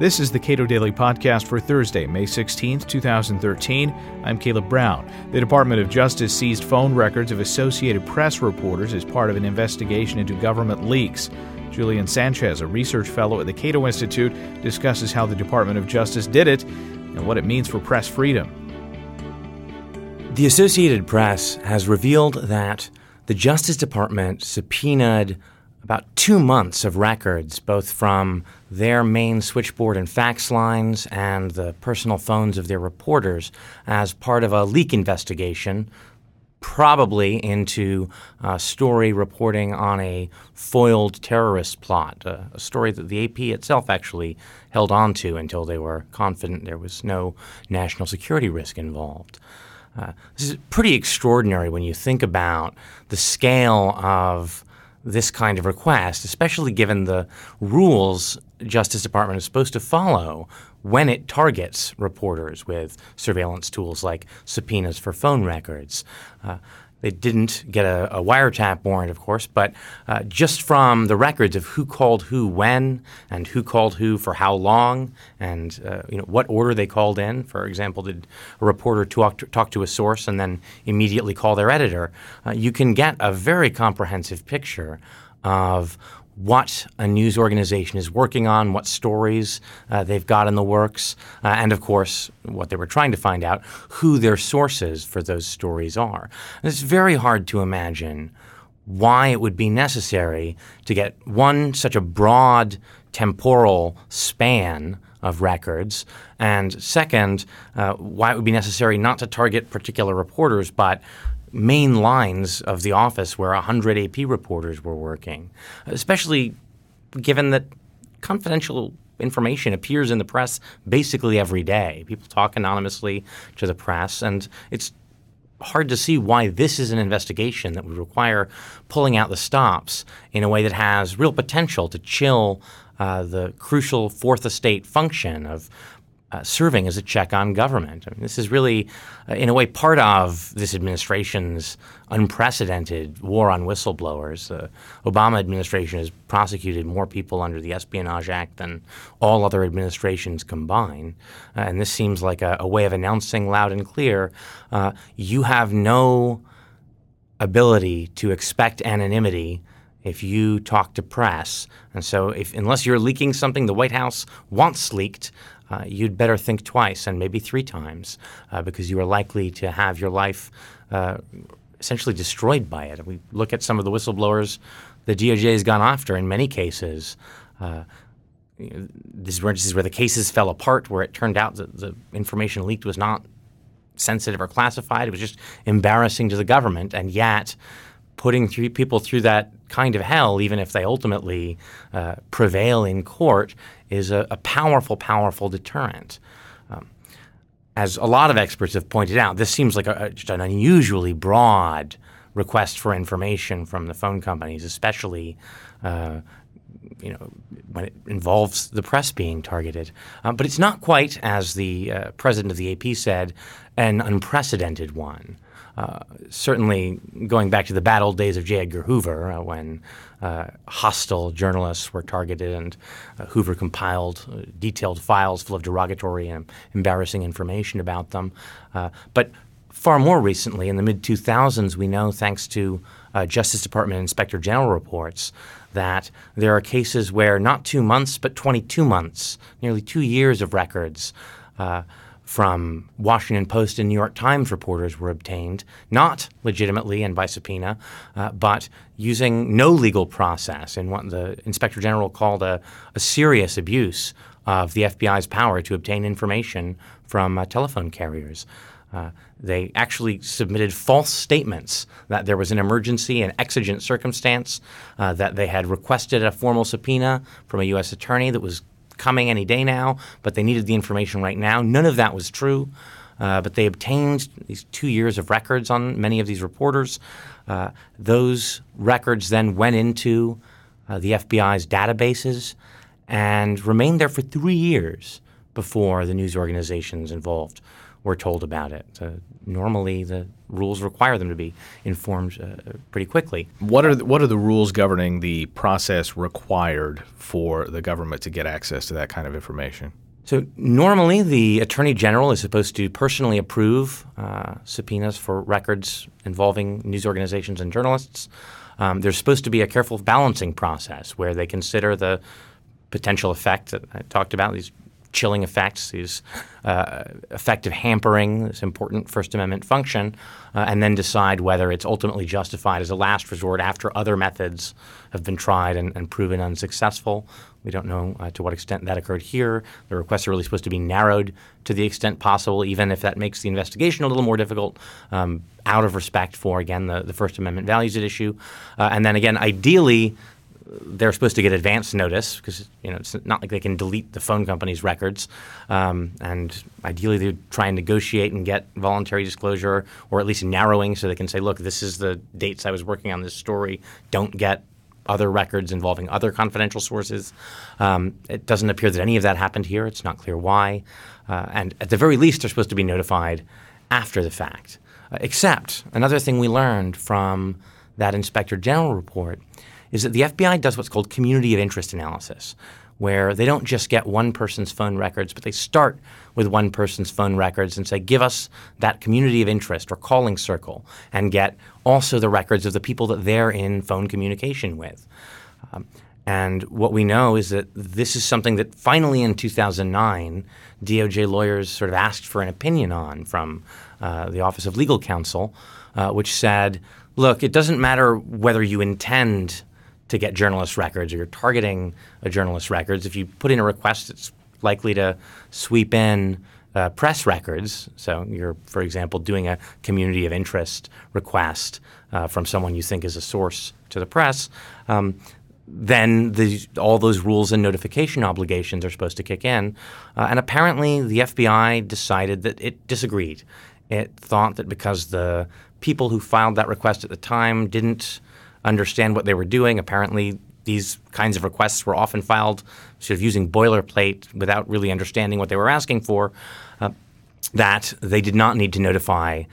This is the Cato Daily Podcast for Thursday, May 16th, 2013. I'm Caleb Brown. The Department of Justice seized phone records of Associated Press reporters as part of an investigation into government leaks. Julian Sanchez, a research fellow at the Cato Institute, discusses how the Department of Justice did it and what it means for press freedom. The Associated Press has revealed that the Justice Department subpoenaed about 2 months of records, both from their main switchboard and fax lines and the personal phones of their reporters, as part of a leak investigation, probably into a story reporting on a foiled terrorist plot, a story that the AP itself actually held on to until they were confident there was no national security risk involved. This is pretty extraordinary when you think about the scale of this kind of request, especially given the rules the Justice Department is supposed to follow when it targets reporters with surveillance tools like subpoenas for phone records. They didn't get a wiretap warrant, of course, but just from the records of who called who when and who called who for how long and what order they called in. For example, did a reporter talk to a source and then immediately call their editor? You can get a very comprehensive picture of what a news organization is working on, what stories they've got in the works, and of course, what they were trying to find out, who their sources for those stories are. And it's very hard to imagine why it would be necessary to get such a broad temporal span of records, and second, why it would be necessary not to target particular reporters, but main lines of the office where 100 AP reporters were working, especially given that confidential information appears in the press basically every day. People talk anonymously to the press, and it's hard to see why this is an investigation that would require pulling out the stops in a way that has real potential to chill the crucial Fourth Estate function of serving as a check on government. I mean, this is really, in a way, part of this administration's unprecedented war on whistleblowers. The Obama administration has prosecuted more people under the Espionage Act than all other administrations combined. And this seems like a way of announcing loud and clear, you have no ability to expect anonymity if you talk to press. And so unless you're leaking something the White House wants leaked, you'd better think twice and maybe 3 times because you are likely to have your life essentially destroyed by it. We look at some of the whistleblowers the DOJ has gone after in many cases. These were instances where the cases fell apart, where it turned out that the information leaked was not sensitive or classified. It was just embarrassing to the government, and yet putting people through that kind of hell, even if they ultimately prevail in court, is a powerful, powerful deterrent. As a lot of experts have pointed out, this seems like just an unusually broad request for information from the phone companies, especially when it involves the press being targeted. But it's not quite, as the president of the AP said, an unprecedented one. Certainly going back to the bad old days of J. Edgar Hoover when hostile journalists were targeted and Hoover compiled detailed files full of derogatory and embarrassing information about them. But far more recently, in the mid-2000s, we know, thanks to Justice Department Inspector General reports, that there are cases where not 2 months but 22 months, nearly 2 years of records from Washington Post and New York Times reporters were obtained, not legitimately and by subpoena, but using no legal process in what the Inspector General called a serious abuse of the FBI's power to obtain information from telephone carriers. They actually submitted false statements that there was an emergency, an exigent circumstance, that they had requested a formal subpoena from a U.S. attorney that was coming any day now, but they needed the information right now. None of that was true, but they obtained these 2 years of records on many of these reporters. Those records then went into the FBI's databases and remained there for 3 years before the news organizations involved were told about it. So normally, the rules require them to be informed pretty quickly. What are the rules governing the process required for the government to get access to that kind of information? So normally, the Attorney General is supposed to personally approve subpoenas for records involving news organizations and journalists. There's supposed to be a careful balancing process where they consider the potential effect that I talked about, these chilling effects, these effective hampering, this important First Amendment function, and then decide whether it's ultimately justified as a last resort after other methods have been tried and proven unsuccessful. We don't know to what extent that occurred here. The requests are really supposed to be narrowed to the extent possible, even if that makes the investigation a little more difficult, out of respect for, again, the First Amendment values at issue. And then, again, ideally, they're supposed to get advance notice because it's not like they can delete the phone company's records. And ideally, they try and negotiate and get voluntary disclosure or at least narrowing so they can say, look, this is the dates I was working on this story. Don't get other records involving other confidential sources. It doesn't appear that any of that happened here. It's not clear why. And at the very least, they're supposed to be notified after the fact. Except another thing we learned from that Inspector General report is that the FBI does what's called community of interest analysis, where they don't just get one person's phone records, but they start with one person's phone records and say, give us that community of interest or calling circle, and get also the records of the people that they're in phone communication with. And what we know is that this is something that finally in 2009, DOJ lawyers sort of asked for an opinion on from the Office of Legal Counsel, which said, look, it doesn't matter whether you intend to get journalist records or you're targeting a journalist's records. If you put in a request that's likely to sweep in press records, so you're, for example, doing a community of interest request from someone you think is a source to the press, then all those rules and notification obligations are supposed to kick in. And apparently the FBI decided that it disagreed. It thought that because the people who filed that request at the time didn't understand what they were doing. Apparently, these kinds of requests were often filed sort of using boilerplate without really understanding what they were asking for, that they did not need to notify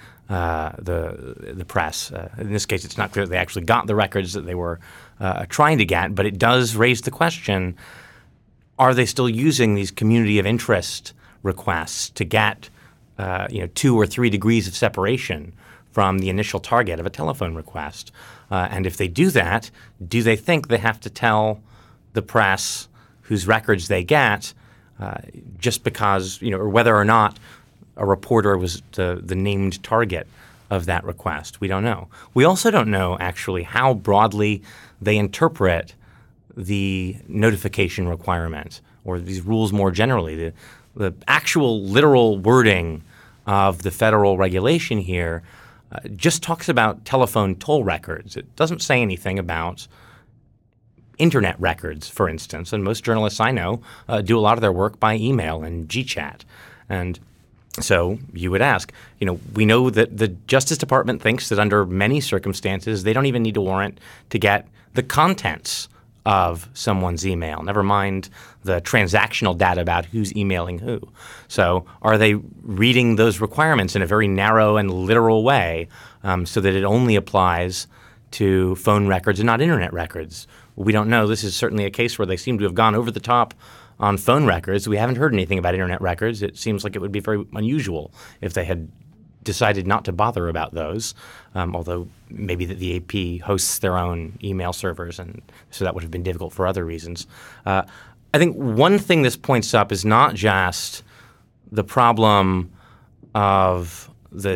the press. In this case, it's not clear that they actually got the records that they were trying to get, but it does raise the question, are they still using these community of interest requests to get 2 or 3 degrees of separation from the initial target of a telephone request? And if they do that, do they think they have to tell the press whose records they get just because, or whether or not a reporter was the named target of that request? We don't know. We also don't know, actually, how broadly they interpret the notification requirement or these rules more generally. The actual literal wording of the federal regulation here just talks about telephone toll records. It doesn't say anything about internet records, for instance. And most journalists I know do a lot of their work by email and GChat. And so you would ask, we know that the Justice Department thinks that under many circumstances they don't even need a warrant to get the contents of someone's email, never mind the transactional data about who's emailing who. So are they reading those requirements in a very narrow and literal way so that it only applies to phone records and not internet records? We don't know. This is certainly a case where they seem to have gone over the top on phone records. We haven't heard anything about internet records. It seems like it would be very unusual if they had decided not to bother about those, although maybe the AP hosts their own email servers, and so that would have been difficult for other reasons. I think one thing this points up is not just the problem of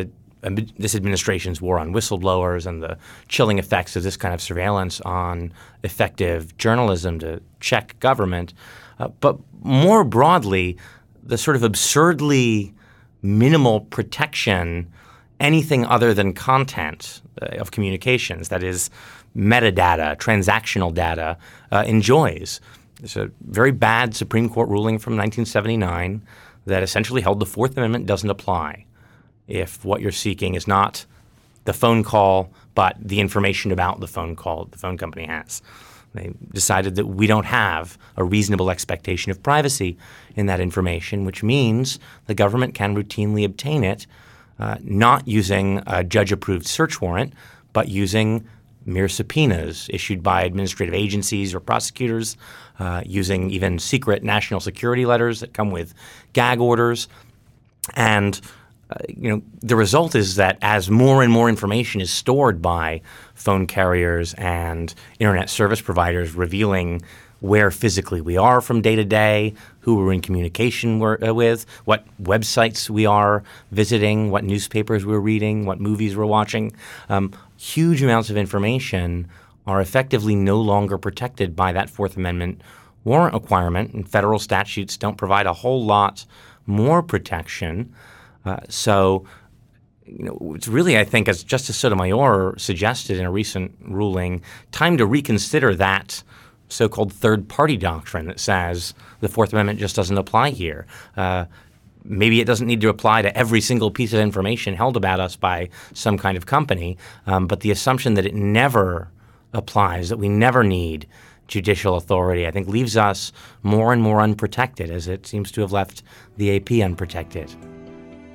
this administration's war on whistleblowers and the chilling effects of this kind of surveillance on effective journalism to check government, but more broadly, the sort of absurdly minimal protection anything other than content of communications, that is metadata, transactional data, enjoys. There's a very bad Supreme Court ruling from 1979 that essentially held the Fourth Amendment doesn't apply if what you're seeking is not the phone call but the information about the phone call the phone company has. They decided that we don't have a reasonable expectation of privacy in that information, which means the government can routinely obtain it, not using a judge-approved search warrant, but using mere subpoenas issued by administrative agencies or prosecutors, using even secret national security letters that come with gag orders. And the result is that as more and more information is stored by phone carriers and internet service providers revealing where physically we are from day to day, who we're in communication with, what websites we are visiting, what newspapers we're reading, what movies we're watching, huge amounts of information are effectively no longer protected by that Fourth Amendment warrant requirement, and federal statutes don't provide a whole lot more protection. So it's really, I think, as Justice Sotomayor suggested in a recent ruling, time to reconsider that so-called third-party doctrine that says the Fourth Amendment just doesn't apply here. Maybe it doesn't need to apply to every single piece of information held about us by some kind of company, but the assumption that it never applies, that we never need judicial authority, I think leaves us more and more unprotected, as it seems to have left the AP unprotected.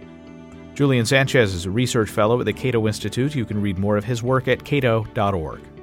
Julian Sanchez is a research fellow at the Cato Institute. You can read more of his work at cato.org.